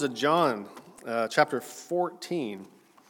John, chapter 14.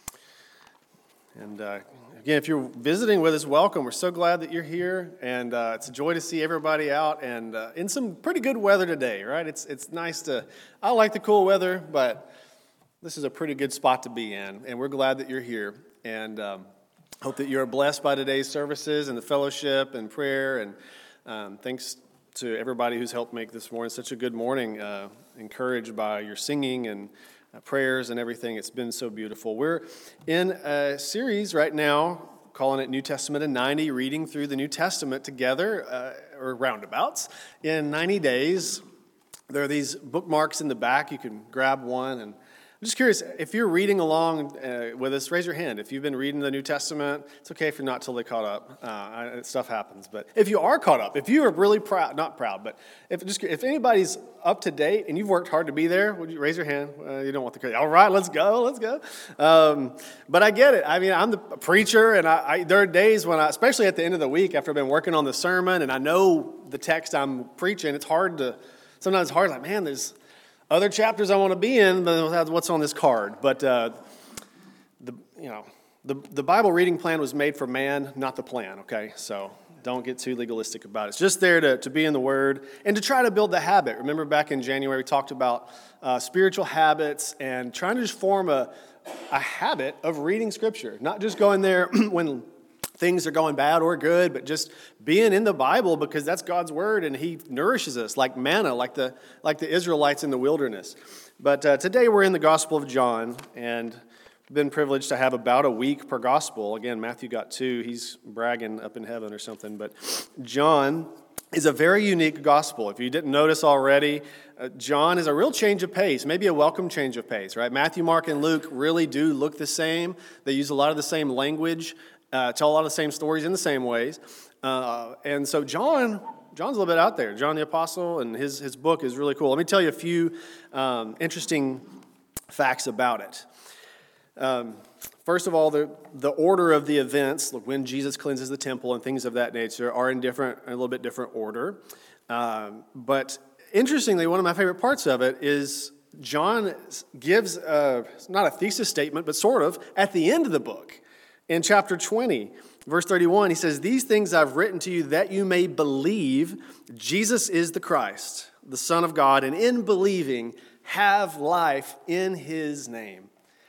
And again, if you're visiting with us, welcome. We're so glad that you're here, and it's a joy to see everybody out and in some pretty good weather today, right? It's nice to, I like the cool weather, but this is a pretty good spot to be in, and we're glad that you're here. And hope that you're blessed by today's services and the fellowship and prayer, and thanks to everybody who's helped make this morning such a good morning, encouraged by your singing and prayers and everything. It's been so beautiful. We're in a series right now, calling it New Testament in 90, reading through the New Testament together, or roundabouts, in 90 days. There are these bookmarks in the back. You can grab one, and I'm just curious, if you're reading along with us, raise your hand. If you've been reading the New Testament, it's okay if you're not totally caught up. Stuff happens. But if you are caught up, if you are really proud, not proud, but if anybody's up to date and you've worked hard to be there, would you raise your hand? You don't want the credit. All right, let's go. But I get it. I mean, I'm the preacher, and there are days when especially at the end of the week after I've been working on the sermon and I know the text I'm preaching, sometimes it's hard, like, man, there's other chapters I want to be in, but what's on this card? But the Bible reading plan was made for man, not the plan. Okay, so don't get too legalistic about it. It's just there to be in the Word and to try to build the habit. Remember back in January we talked about spiritual habits and trying to just form a habit of reading Scripture, not just going there when things are going bad or good, but just being in the Bible because that's God's Word and He nourishes us like manna, like the Israelites in the wilderness. But today we're in the Gospel of John, and we've been privileged to have about a week per Gospel. Again, Matthew got 2. He's bragging up in heaven or something. But John is a very unique Gospel. If you didn't notice already, John is a real change of pace, maybe a welcome change of pace, right? Matthew, Mark, and Luke really do look the same. They use a lot of the same language. Tell a lot of the same stories in the same ways. And so John's a little bit out there. John the Apostle, and his book is really cool. Let me tell you a few interesting facts about it. First of all, the order of the events, like when Jesus cleanses the temple and things of that nature, are in a little bit different order. But interestingly, one of my favorite parts of it is John gives, not a thesis statement, but sort of, at the end of the book. In chapter 20, verse 31, he says, "These things I've written to you that you may believe Jesus is the Christ, the Son of God, and in believing have life in His name."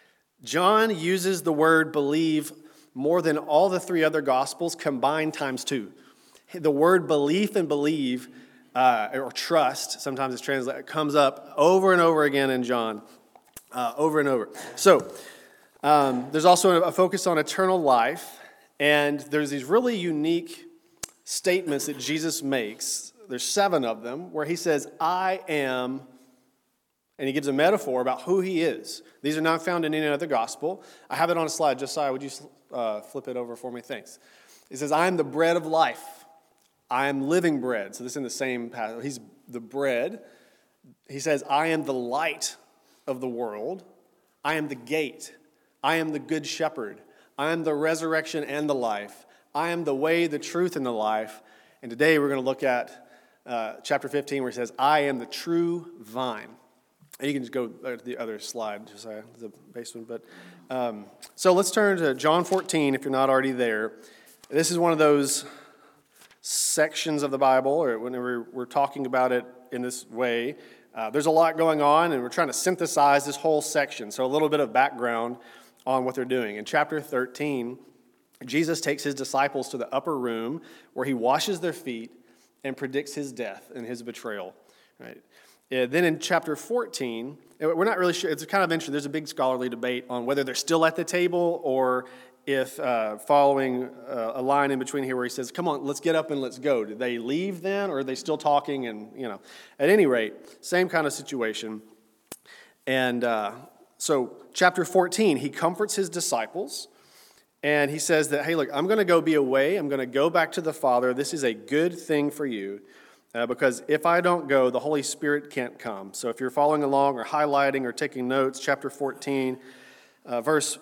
John uses the word believe more than all the three other Gospels combined times 2. The word belief and believe, or trust, sometimes it's translated, comes up over and over again in John, over and over. So, there's also a focus on eternal life, and there's these really unique statements that Jesus makes. There's 7 of them, where He says, "I am," and He gives a metaphor about who He is. These are not found in any other gospel. I have it on a slide. Josiah, would you flip it over for me? Thanks. He says, "I am the bread of life. I am living bread." So this is in the same passage. He's the bread. He says, "I am the light of the world. I am the gate. I am the good shepherd. I am the resurrection and the life. I am the way, the truth, and the life." And today we're going to look at chapter 15 where he says, "I am the true vine." And you can just go to the other slide, Josiah, the base one. But, so let's turn to John 14 if you're not already there. This is one of those sections of the Bible, or whenever we're talking about it in this way, there's a lot going on, and we're trying to synthesize this whole section. So a little bit of background on what they're doing. In chapter 13, Jesus takes His disciples to the upper room where He washes their feet and predicts His death and His betrayal. Right? Then in chapter 14, we're not really sure. It's kind of interesting. There's a big scholarly debate on whether they're still at the table or if following a line in between here where He says, "Come on, let's get up and let's go." Did they leave then, or are they still talking? And, at any rate, same kind of situation. And so chapter 14, He comforts His disciples, and He says that, "Hey, look, I'm going to go be away. I'm going to go back to the Father. This is a good thing for you, because if I don't go, the Holy Spirit can't come." So if you're following along or highlighting or taking notes, chapter 14, verse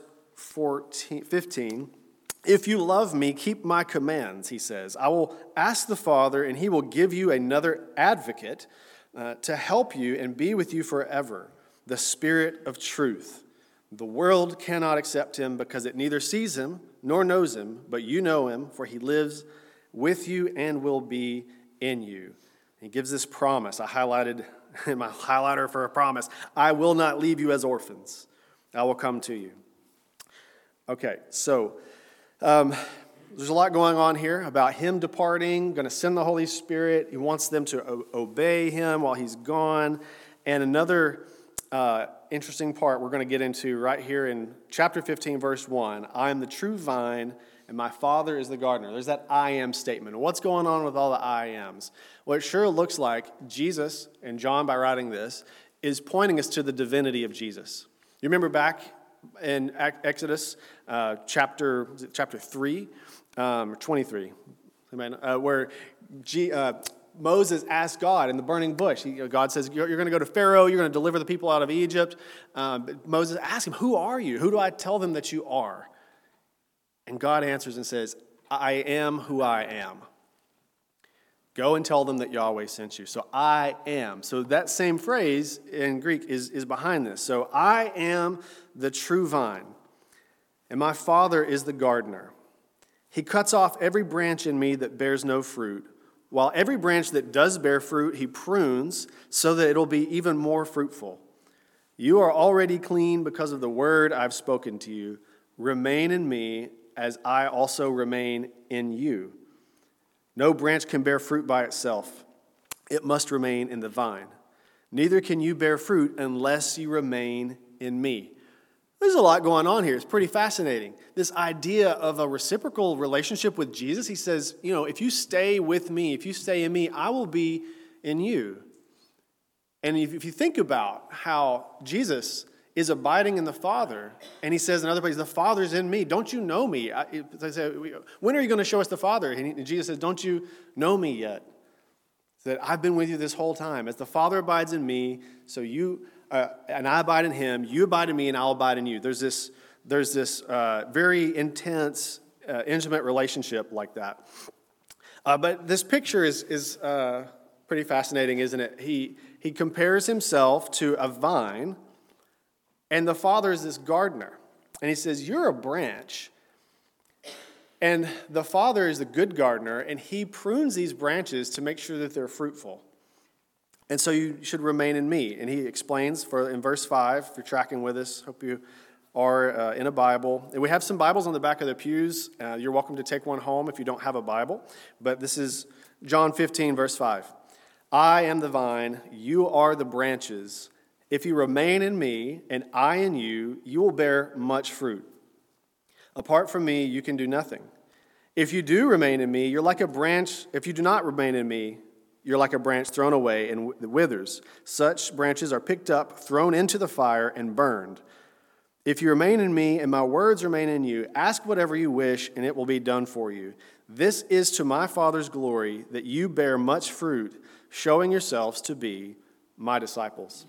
15, "If you love me, keep my commands," He says. "I will ask the Father, and He will give you another advocate to help you and be with you forever, the Spirit of truth. The world cannot accept him because it neither sees him nor knows him, but you know him, for he lives with you and will be in you. He gives this promise. I highlighted in my highlighter for a promise. I will not leave you as orphans. I will come to you. Okay, so there's a lot going on here about him departing, going to send the Holy Spirit. He wants them to obey him while he's gone. And another interesting part we're going to get into right here in chapter 15, verse 1. I am the true vine, and my Father is the gardener. There's that I am statement. What's going on with all the I ams? Well, it sure looks like Jesus, and John by writing this, is pointing us to the divinity of Jesus. You remember back in Exodus chapter 3, 23, where Moses asked God in the burning bush. God says, you're going to go to Pharaoh, you're going to deliver the people out of Egypt. Moses asked him, who are you? Who do I tell them that you are? And God answers and says, I am who I am. Go and tell them that Yahweh sent you. So I am. So that same phrase in Greek is behind this. So I am the true vine, and my Father is the gardener. He cuts off every branch in me that bears no fruit, while every branch that does bear fruit he prunes so that it'll be even more fruitful. You are already clean because of the word I've spoken to you. Remain in me as I also remain in you. No branch can bear fruit by itself. It must remain in the vine. Neither can you bear fruit unless you remain in me. There's a lot going on here. It's pretty fascinating. This idea of a reciprocal relationship with Jesus. He says, if you stay with me, if you stay in me, I will be in you. And if you think about how Jesus is abiding in the Father, and he says in other places, the Father's in me. Don't you know me? I say, when are you going to show us the Father? And Jesus says, don't you know me yet? That I've been with you this whole time. As the Father abides in me, so you and I abide in him, you abide in me, and I'll abide in you. There's this very intense, intimate relationship like that. But this picture is pretty fascinating, isn't it? He compares himself to a vine, and the Father is this gardener. And he says, you're a branch. And the Father is the good gardener, and he prunes these branches to make sure that they're fruitful. And so you should remain in me. And he explains in verse 5, if you're tracking with us, hope you are in a Bible. And we have some Bibles on the back of the pews. You're welcome to take one home if you don't have a Bible. But this is John 15, verse 5. I am the vine, you are the branches. If you remain in me and I in you, you will bear much fruit. Apart from me, you can do nothing. If you do remain in me, you're like a branch. If you do not remain in me, you're like a branch thrown away and withers. Such branches are picked up, thrown into the fire, and burned. If you remain in me and my words remain in you, ask whatever you wish, and it will be done for you. This is to my Father's glory, that you bear much fruit, showing yourselves to be my disciples.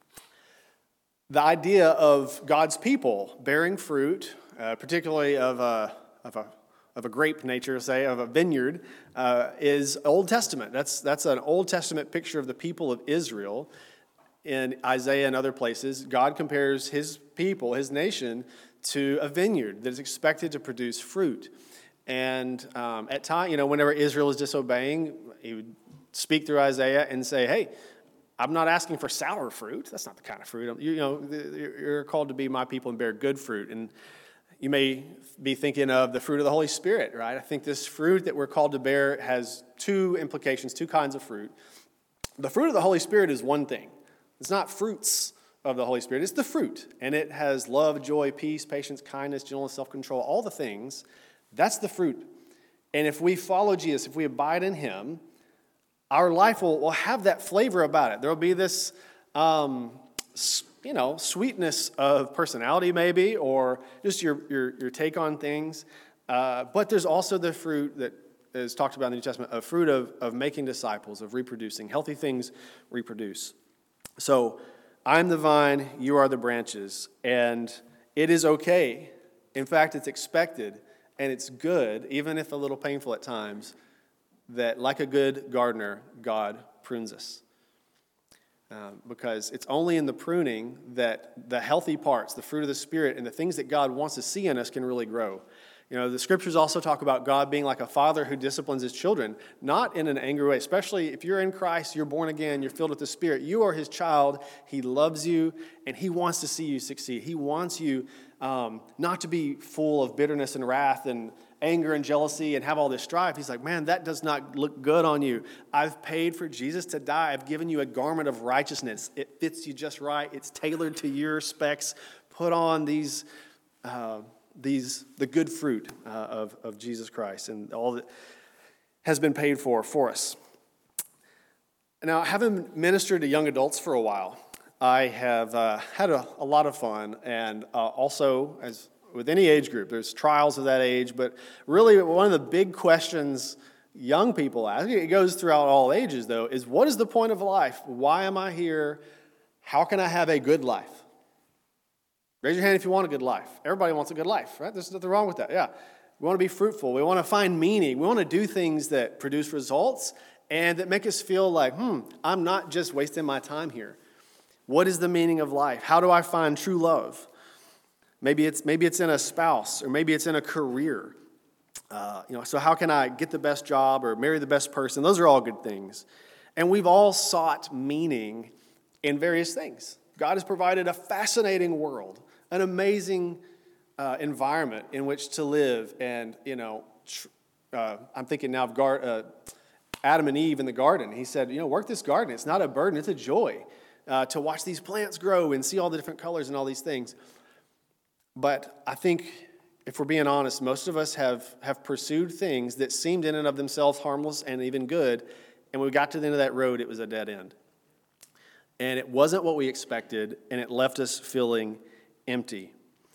The idea of God's people bearing fruit, particularly of a grape nature, say, of a vineyard, is Old Testament. That's an Old Testament picture of the people of Israel. In Isaiah and other places, God compares his people, his nation, to a vineyard that is expected to produce fruit. And at times, whenever Israel is disobeying, he would speak through Isaiah and say, hey, I'm not asking for sour fruit. That's not the kind of fruit. You're called to be my people and bear good fruit. And you may be thinking of the fruit of the Holy Spirit, right? I think this fruit that we're called to bear has two implications, two kinds of fruit. The fruit of the Holy Spirit is one thing. It's not fruits of the Holy Spirit. It's the fruit. And it has love, joy, peace, patience, kindness, gentleness, self-control, all the things. That's the fruit. And if we follow Jesus, if we abide in him, our life will have that flavor about it. There will be this, sweetness of personality maybe, or just your take on things. But there's also the fruit that is talked about in the New Testament, a fruit of making disciples, of reproducing. Healthy things reproduce. So I'm the vine, you are the branches, and it is okay. In fact, it's expected, and it's good, even if a little painful at times, that like a good gardener, God prunes us. because it's only in the pruning that the healthy parts, the fruit of the Spirit, and the things that God wants to see in us can really grow. You know, the scriptures also talk about God being like a father who disciplines his children, not in an angry way, especially if you're in Christ, you're born again, you're filled with the Spirit. You are his child. He loves you, and he wants to see you succeed. He wants you not to be full of bitterness and wrath and anger and jealousy and have all this strife. He's like, man, that does not look good on you. I've paid for Jesus to die. I've given you a garment of righteousness. It fits you just right. It's tailored to your specs. Put on the good fruit of Jesus Christ and all that has been paid for us. Now, having ministered to young adults for a while, I have had a lot of fun, and also, as with any age group, there's trials of that age, but really one of the big questions young people ask, it goes throughout all ages though, is what is the point of life? Why am I here? How can I have a good life? Raise your hand if you want a good life. Everybody wants a good life, right? There's nothing wrong with that, yeah. We want to be fruitful. We want to find meaning. We want to do things that produce results and that make us feel like, I'm not just wasting my time here. What is the meaning of life? How do I find true love? Maybe it's in a spouse, or maybe it's in a career. So how can I get the best job or marry the best person? Those are all good things. And we've all sought meaning in various things. God has provided a fascinating world, an amazing environment in which to live. And, I'm thinking now of Adam and Eve in the garden. He said, work this garden. It's not a burden, it's a joy to watch these plants grow and see all the different colors and all these things. But I think, if we're being honest, most of us have pursued things that seemed in and of themselves harmless and even good, and when we got to the end of that road, it was a dead end. And it wasn't what we expected, and it left us feeling empty.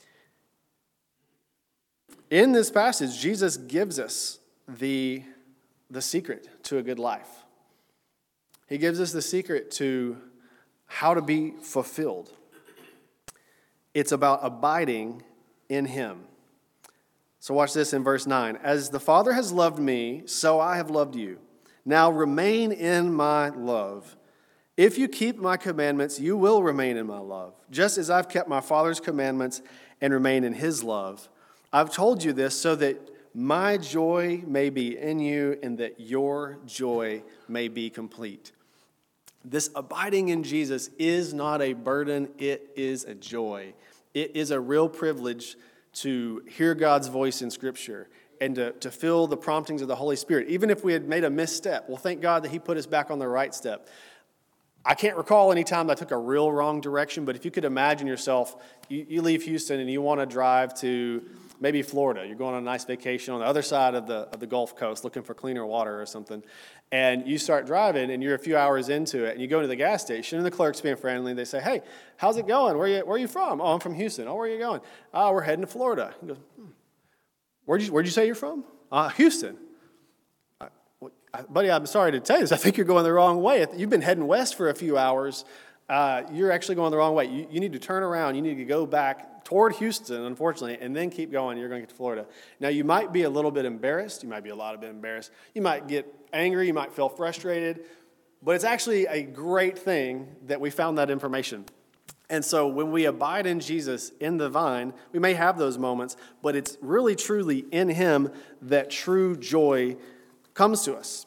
In this passage, Jesus gives us the secret to a good life. He gives us the secret to how to be fulfilled. It's about abiding in him. So watch this in verse 9. As the Father has loved me, so I have loved you. Now remain in my love. If you keep my commandments, you will remain in my love, just as I've kept my Father's commandments and remain in his love. I've told you this so that my joy may be in you and that your joy may be complete. This abiding in Jesus is not a burden, it is a joy. It is a real privilege to hear God's voice in Scripture and to feel the promptings of the Holy Spirit. Even if we had made a misstep, well, thank God that he put us back on the right step. I can't recall any time I took a real wrong direction, but if you could imagine yourself, you leave Houston and you want to drive to maybe Florida. You're going on a nice vacation on the other side of the Gulf Coast looking for cleaner water or something. And you start driving and you're a few hours into it and you go to the gas station and the clerk's being friendly. They say, hey, how's it going? Where are you from? Oh, I'm from Houston. Oh, where are you going? Oh, we're heading to Florida. He goes, Where'd you say you're from? Houston. Buddy, I'm sorry to tell you this. I think you're going the wrong way. You've been heading west for a few hours. You're actually going the wrong way. You need to turn around. You need to go back toward Houston, unfortunately, and then keep going. You're going to get to Florida. Now, you might be a little bit embarrassed. You might be a lot of bit embarrassed. You might get angry. You might feel frustrated. But it's actually a great thing that we found that information. And so when we abide in Jesus, in the vine, we may have those moments, but it's really, truly in him that true joy comes to us.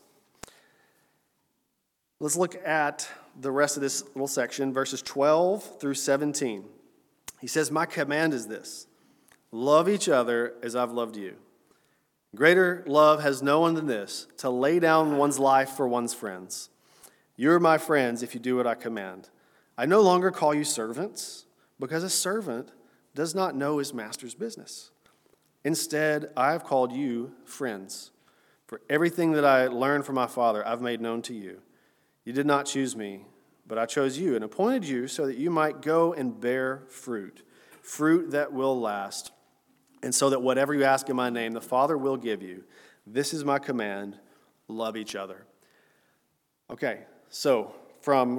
Let's look at the rest of this little section, verses 12 through 17. He says, my command is this, love each other as I've loved you. Greater love has no one than this, to lay down one's life for one's friends. You're my friends if you do what I command. I no longer call you servants, because a servant does not know his master's business. Instead, I have called you friends. For everything that I learned from my Father, I've made known to you. You did not choose me, but I chose you and appointed you so that you might go and bear fruit, fruit that will last, and so that whatever you ask in my name, the Father will give you. This is my command, love each other. Okay, so from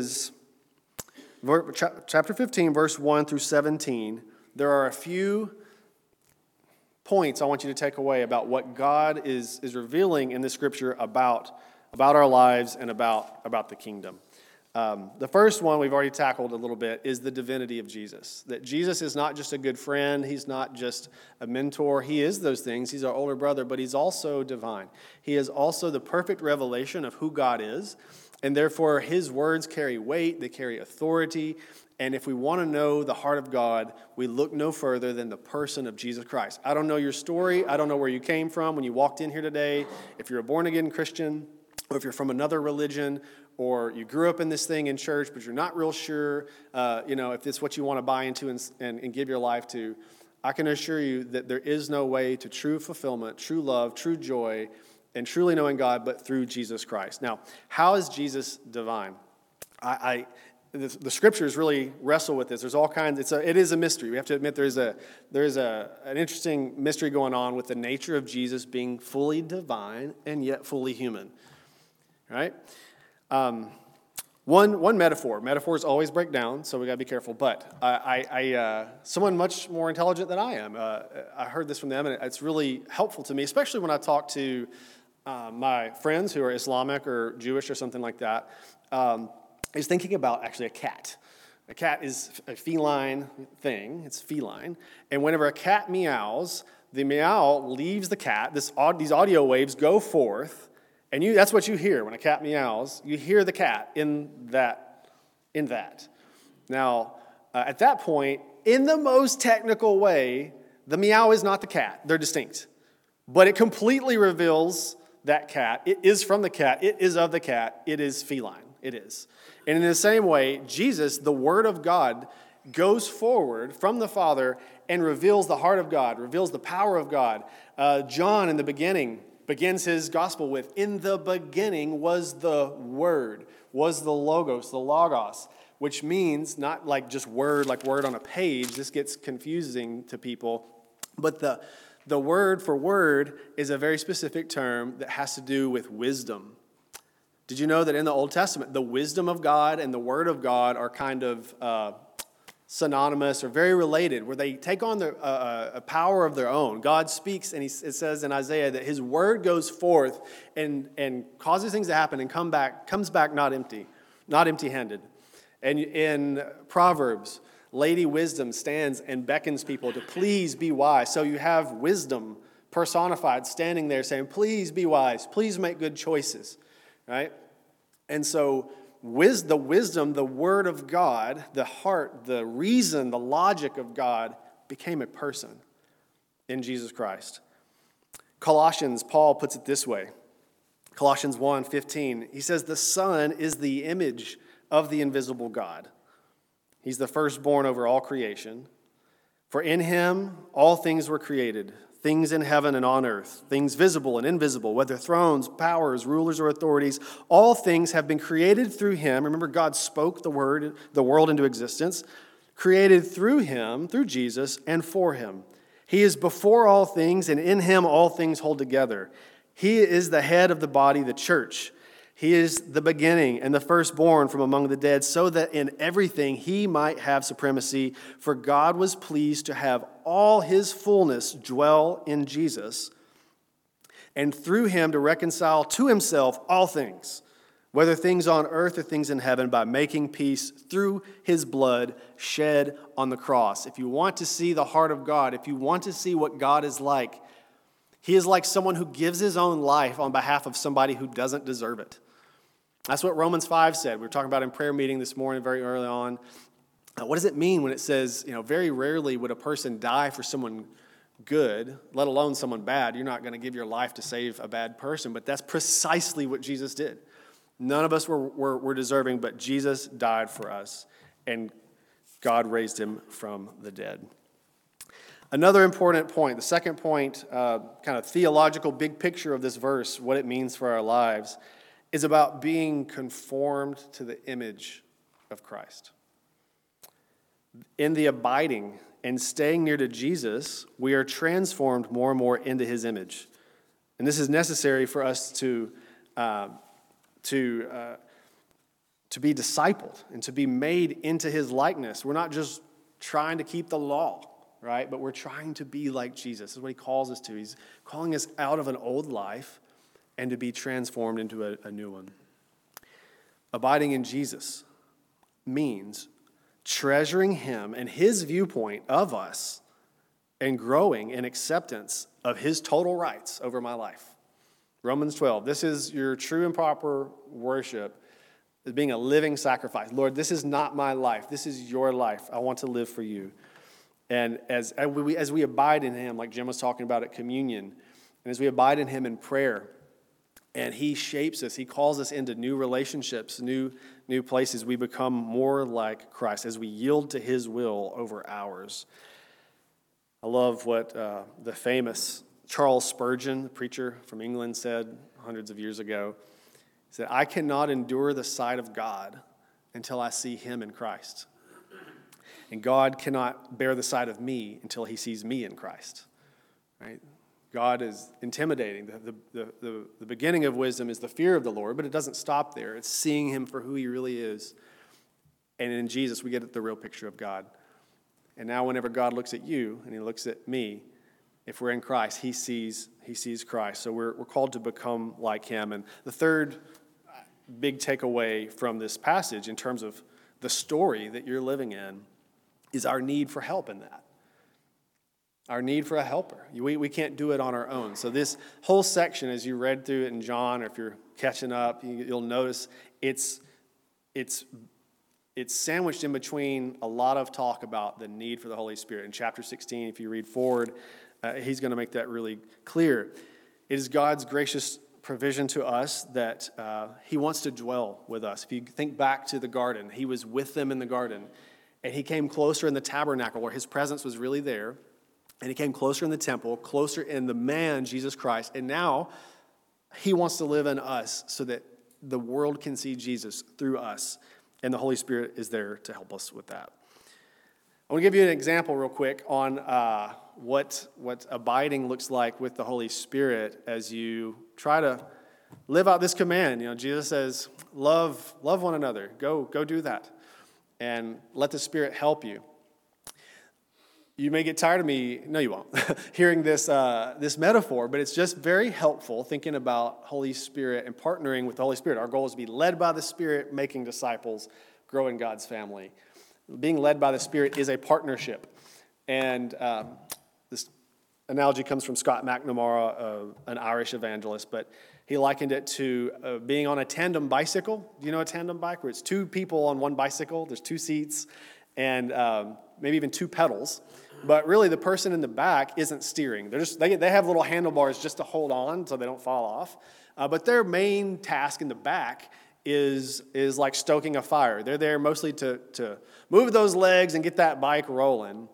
chapter 15, verse 1 through 17, there are a few points I want you to take away about what God is revealing in the Scripture about our lives and about the kingdom. The first one we've already tackled a little bit is the divinity of Jesus. That Jesus is not just a good friend. He's not just a mentor. He is those things. He's our older brother, but he's also divine. He is also the perfect revelation of who God is, and therefore his words carry weight. They carry authority. And if we want to know the heart of God, we look no further than the person of Jesus Christ. I don't know your story. I don't know where you came from when you walked in here today. If you're a born-again Christian, or if you're from another religion, or you grew up in this thing in church, but you're not real sure, if it's what you want to buy into and give your life to, I can assure you that there is no way to true fulfillment, true love, true joy, and truly knowing God but through Jesus Christ. Now, how is Jesus divine? The scriptures really wrestle with this. There's all kinds. It is a mystery. We have to admit there's an interesting mystery going on with the nature of Jesus being fully divine and yet fully human. Right? One metaphor. Metaphors always break down, so we got to be careful. But someone much more intelligent than I am, I heard this from them, and it's really helpful to me, especially when I talk to my friends who are Islamic or Jewish or something like that. Is thinking about actually a cat. A cat is a feline thing. It's feline. And whenever a cat meows, the meow leaves the cat. These audio waves go forth, and that's what you hear when a cat meows. You hear the cat in that. Now, at that point, in the most technical way, the meow is not the cat. They're distinct. But it completely reveals that cat. It is from the cat. It is of the cat. It is feline. It is. And in the same way, Jesus, the Word of God, goes forward from the Father and reveals the heart of God, reveals the power of God. John, in the beginning, begins his gospel with, "In the beginning was the Word," was the Logos, which means not like just word, like word on a page. This gets confusing to people. But the word for word is a very specific term that has to do with wisdom. Did you know that in the Old Testament, the wisdom of God and the word of God are kind of synonymous or very related, where they take on a power of their own? God speaks, and it says in Isaiah that his word goes forth and causes things to happen and comes back not empty-handed. And in Proverbs, Lady Wisdom stands and beckons people to please be wise. So you have wisdom personified standing there saying, please be wise, please make good choices. Right? And so the wisdom, the word of God, the heart, the reason, the logic of God became a person in Jesus Christ. Colossians, Paul puts it this way. Colossians 1:15, he says, the Son is the image of the invisible God. He's the firstborn over all creation. For in him all things were created, things in heaven and on earth, things visible and invisible, whether thrones, powers, rulers, or authorities, all things have been created through him. Remember, God spoke the world into existence, created through him, through Jesus, and for him. He is before all things, and in him all things hold together. He is the head of the body, the church. He is the beginning and the firstborn from among the dead, so that in everything he might have supremacy. For God was pleased to have all his fullness dwell in Jesus, and through him to reconcile to himself all things, whether things on earth or things in heaven, by making peace through his blood shed on the cross. If you want to see the heart of God, if you want to see what God is like, he is like someone who gives his own life on behalf of somebody who doesn't deserve it. That's what Romans 5 said. We were talking about in prayer meeting this morning very early on. What does it mean when it says, very rarely would a person die for someone good, let alone someone bad? You're not going to give your life to save a bad person, but that's precisely what Jesus did. None of us were deserving, but Jesus died for us, and God raised him from the dead. Another important point, the second point, kind of theological big picture of this verse, what it means for our lives, is about being conformed to the image of Christ. In the abiding and staying near to Jesus, we are transformed more and more into his image. And this is necessary for us to be discipled and to be made into his likeness. We're not just trying to keep the law, right? But we're trying to be like Jesus. This is what he calls us to. He's calling us out of an old life and to be transformed into a new one. Abiding in Jesus means treasuring him and his viewpoint of us and growing in acceptance of his total rights over my life. Romans 12, this is your true and proper worship, as being a living sacrifice. Lord, this is not my life. This is your life. I want to live for you. And as we abide in him, like Jim was talking about at communion, and as we abide in him in prayer, and he shapes us, he calls us into new relationships, new places, we become more like Christ as we yield to his will over ours. I love what the famous Charles Spurgeon, the preacher from England, said hundreds of years ago. He said, I cannot endure the sight of God until I see him in Christ. And God cannot bear the sight of me until he sees me in Christ. Right? God is intimidating. The beginning of wisdom is the fear of the Lord, but it doesn't stop there. It's seeing him for who he really is. And in Jesus, we get the real picture of God. And now whenever God looks at you and he looks at me, if we're in Christ, he sees Christ. So we're called to become like him. And the third big takeaway from this passage in terms of the story that you're living in is our need for help in that. Our need for a helper. We can't do it on our own. So this whole section, as you read through it in John, or if you're catching up, you'll notice it's sandwiched in between a lot of talk about the need for the Holy Spirit. In chapter 16, if you read forward, he's going to make that really clear. It is God's gracious provision to us that he wants to dwell with us. If you think back to the garden, he was with them in the garden, and he came closer in the tabernacle where his presence was really there, and he came closer in the temple, closer in the man, Jesus Christ, and now he wants to live in us so that the world can see Jesus through us, and the Holy Spirit is there to help us with that. I want to give you an example real quick on what abiding looks like with the Holy Spirit as you try to live out this command. You know, Jesus says, love one another. Go do that. And let the Spirit help you. You may get tired of me, no you won't, hearing this metaphor, but it's just very helpful thinking about Holy Spirit and partnering with the Holy Spirit. Our goal is to be led by the Spirit, making disciples, growing God's family. Being led by the Spirit is a partnership. And this analogy comes from Scott McNamara, an Irish evangelist, but he likened it to being on a tandem bicycle. Do you know a tandem bike? Where it's two people on one bicycle, there's two seats, and maybe even two pedals. But really, the person in the back isn't steering. They have little handlebars just to hold on so they don't fall off. But their main task in the back is like stoking a fire. They're there mostly to move those legs and get that bike rolling.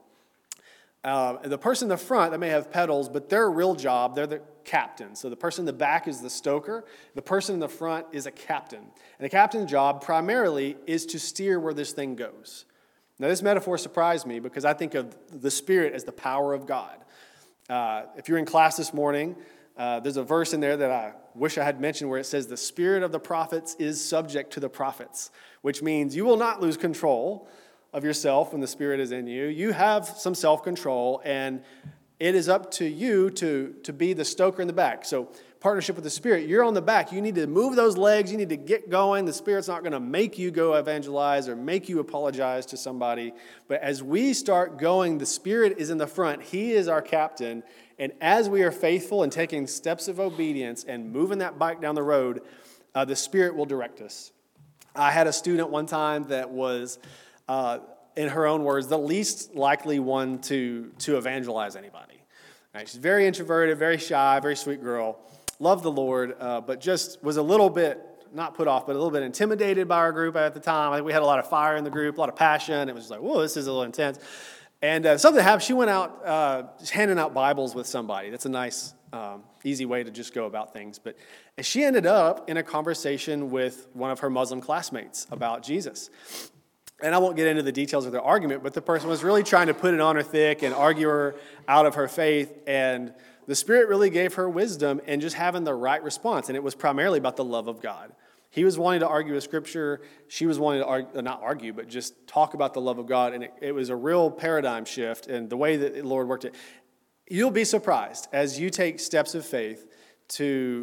The person in the front, they may have pedals, but their real job, they're the captain. So the person in the back is the stoker. The person in the front is a captain. And the captain's job primarily is to steer where this thing goes. Now, this metaphor surprised me because I think of the Spirit as the power of God. If you're in class this morning, there's a verse in there that I wish I had mentioned where it says, the spirit of the prophets is subject to the prophets, which means you will not lose control of yourself when the Spirit is in you. You have some self-control, and it is up to you to be the stoker in the back. So partnership with the Spirit, you're on the back. You need to move those legs. You need to get going. The Spirit's not going to make you go evangelize or make you apologize to somebody. But as we start going, the Spirit is in the front. He is our captain. And as we are faithful and taking steps of obedience and moving that bike down the road, the Spirit will direct us. I had a student one time that was, in her own words, the least likely one to evangelize anybody. Right? She's very introverted, very shy, very sweet girl. Loved the Lord, but just was a little bit, not put off, but a little bit intimidated by our group at the time. I think we had a lot of fire in the group, a lot of passion. It was just like, whoa, this is a little intense. And something happened. She went out just handing out Bibles with somebody. That's a nice, easy way to just go about things. But she ended up in a conversation with one of her Muslim classmates about Jesus. And I won't get into the details of their argument, but the person was really trying to put it on her thick and argue her out of her faith. And the Spirit really gave her wisdom in just having the right response. And it was primarily about the love of God. He was wanting to argue with Scripture. She was wanting to not argue, but just talk about the love of God. And it was a real paradigm shift in the way that the Lord worked it. You'll be surprised as you take steps of faith to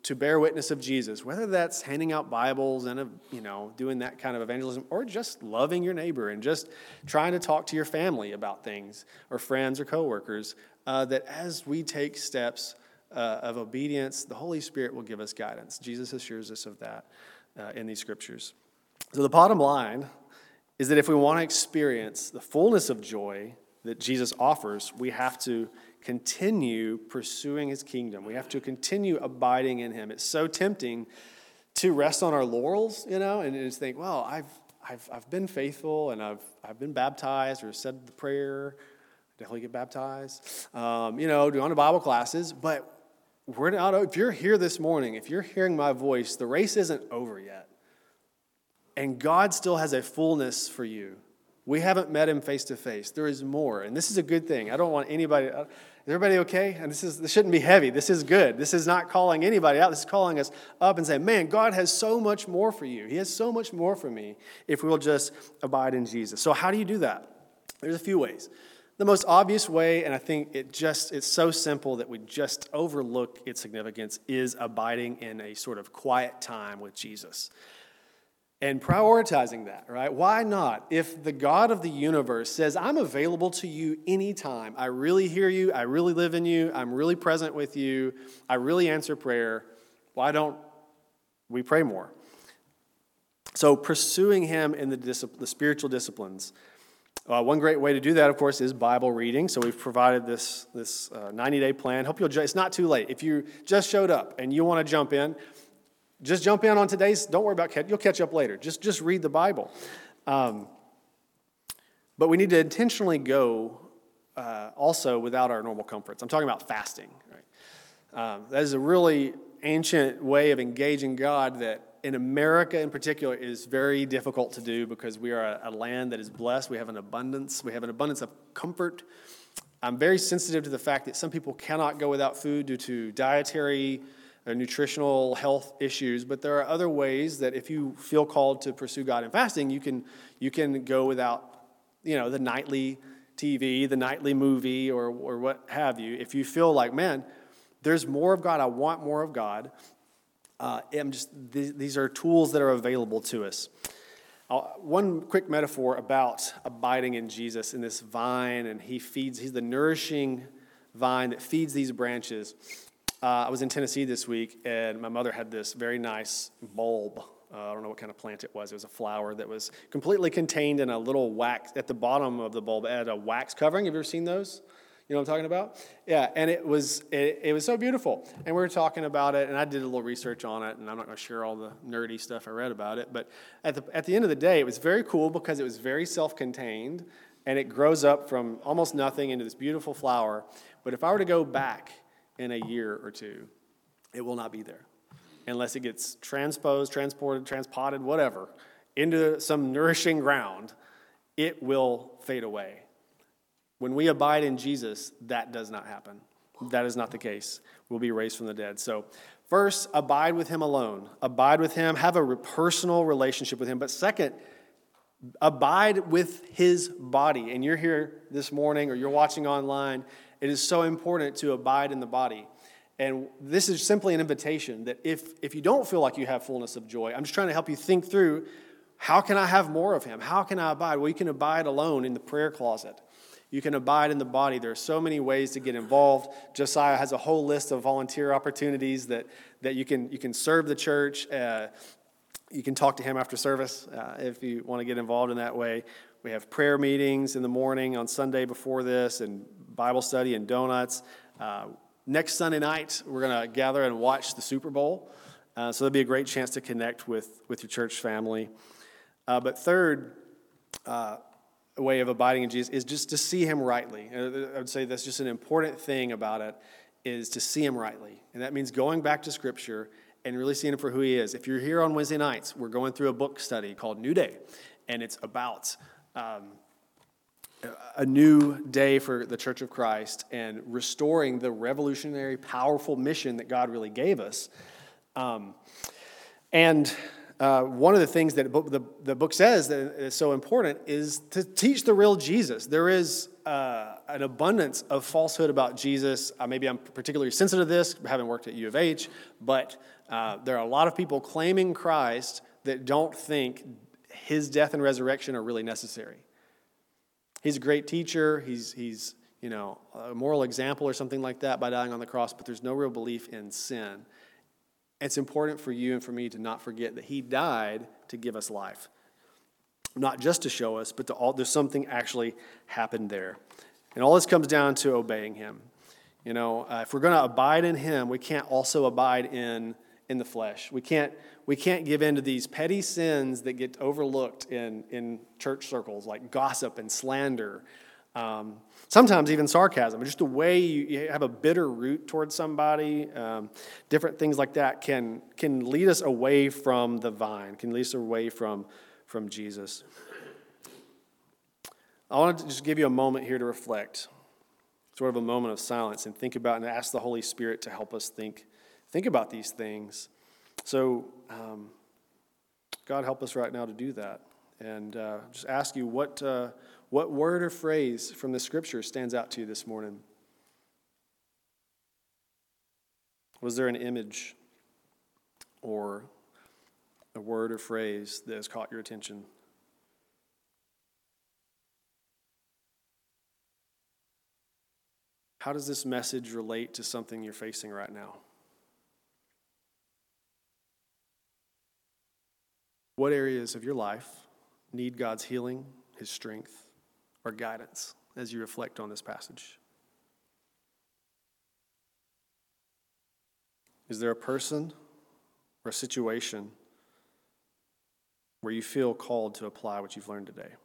to bear witness of Jesus, whether that's handing out Bibles and doing that kind of evangelism, or just loving your neighbor and just trying to talk to your family about things, or friends or coworkers, that as we take steps of obedience, the Holy Spirit will give us guidance. Jesus assures us of that in these scriptures. So the bottom line is that if we want to experience the fullness of joy that Jesus offers, we have to continue pursuing his kingdom. We have to continue abiding in him. It's so tempting to rest on our laurels, and just think, well, I've been faithful, and I've been baptized or said the prayer, definitely get baptized, doing the Bible classes, but we're not. If you're here this morning, if you're hearing my voice, the race isn't over yet. And God still has a fullness for you. We haven't met him face to face. There is more. And this is a good thing. I don't want anybody. Is everybody okay? And this shouldn't be heavy. This is good. This is not calling anybody out. This is calling us up and saying, man, God has so much more for you. He has so much more for me if we will just abide in Jesus. So how do you do that? There's a few ways. The most obvious way, and I think it's so simple that we just overlook its significance, is abiding in a sort of quiet time with Jesus. And prioritizing that, right? Why not? If the God of the universe says, I'm available to you anytime, I really hear you, I really live in you, I'm really present with you, I really answer prayer, why don't we pray more? So pursuing him in the spiritual disciplines. One great way to do that, of course, is Bible reading. So we've provided this 90-day plan. Hope it's not too late. If you just showed up and you want to jump in, just jump in on today's. Don't worry about you'll catch up later. Just read the Bible. But we need to intentionally go also without our normal comforts. I'm talking about fasting. Right? That is a really ancient way of engaging God that in America in particular is very difficult to do because we are a land that is blessed. We have an abundance. We have an abundance of comfort. I'm very sensitive to the fact that some people cannot go without food due to dietary or nutritional health issues, but there are other ways that if you feel called to pursue God in fasting, you can go without, the nightly TV, the nightly movie, or what have you. If you feel like, man, there's more of God, I want more of God, these are tools that are available to us. One quick metaphor about abiding in Jesus in this vine, and he's the nourishing vine that feeds these branches. I was in Tennessee this week, and my mother had this very nice bulb. I don't know what kind of plant it was. It was a flower that was completely contained in a little wax. At the bottom of the bulb, it had a wax covering. Have you ever seen those? You know what I'm talking about? Yeah, and it was so beautiful. And we were talking about it, and I did a little research on it, and I'm not going to share all the nerdy stuff I read about it. But at the end of the day, it was very cool because it was very self-contained, and it grows up from almost nothing into this beautiful flower. But if I were to go back in a year or two, it will not be there unless it gets transported, transpotted, whatever, into some nourishing ground. It will fade away. When we abide in Jesus, that does not happen. That is not the case. We'll be raised from the dead. So first, abide with him alone. Abide with him. Have a personal relationship with him. But second, abide with his body. And you're here this morning or you're watching online. It is so important to abide in the body. And this is simply an invitation that if you don't feel like you have fullness of joy, I'm just trying to help you think through, how can I have more of him? How can I abide? Well, you can abide alone in the prayer closet. You can abide in the body. There are so many ways to get involved. Josiah has a whole list of volunteer opportunities that you can serve the church. You can talk to him after service if you want to get involved in that way. We have prayer meetings in the morning on Sunday before this, and Bible study and donuts. Next Sunday night, we're going to gather and watch the Super Bowl. So that'll be a great chance to connect with your church family. But third, a way of abiding in Jesus is just to see him rightly. I would say that's just an important thing about it, is to see him rightly. And that means going back to Scripture and really seeing him for who he is. If you're here on Wednesday nights, we're going through a book study called New Day. And it's about a new day for the Church of Christ and restoring the revolutionary, powerful mission that God really gave us. And one of the things that the book says that is so important is to teach the real Jesus. There is an abundance of falsehood about Jesus. Maybe I'm particularly sensitive to this, having worked at U of H, but there are a lot of people claiming Christ that don't think his death and resurrection are really necessary. He's a great teacher. He's a moral example or something like that by dying on the cross, but there's no real belief in sin. It's important for you and for me to not forget that he died to give us life. Not just to show us, but there's something actually happened there. And all this comes down to obeying him. If we're going to abide in him, we can't also abide in the flesh. We can't give in to these petty sins that get overlooked in church circles, like gossip and slander. Sometimes even sarcasm, just the way you have a bitter root towards somebody, different things like that can lead us away from the vine, can lead us away from Jesus. I want to just give you a moment here to reflect, sort of a moment of silence, and think about and ask the Holy Spirit to help us think about these things. So, God, help us right now to do that. And just ask you what word or phrase from the Scripture stands out to you this morning? Was there an image or a word or phrase that has caught your attention? How does this message relate to something you're facing right now? What areas of your life need God's healing, his strength, or guidance as you reflect on this passage? Is there a person or a situation where you feel called to apply what you've learned today?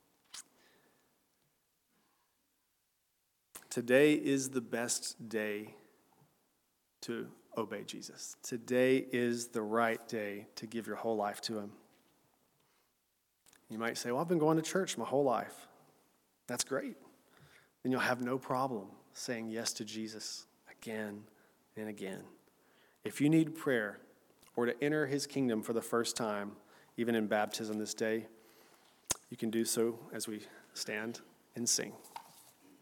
Today is the best day to obey Jesus. Today is the right day to give your whole life to him. You might say, well, I've been going to church my whole life. That's great. Then you'll have no problem saying yes to Jesus again and again. If you need prayer or to enter his kingdom for the first time, even in baptism this day, you can do so as we stand and sing.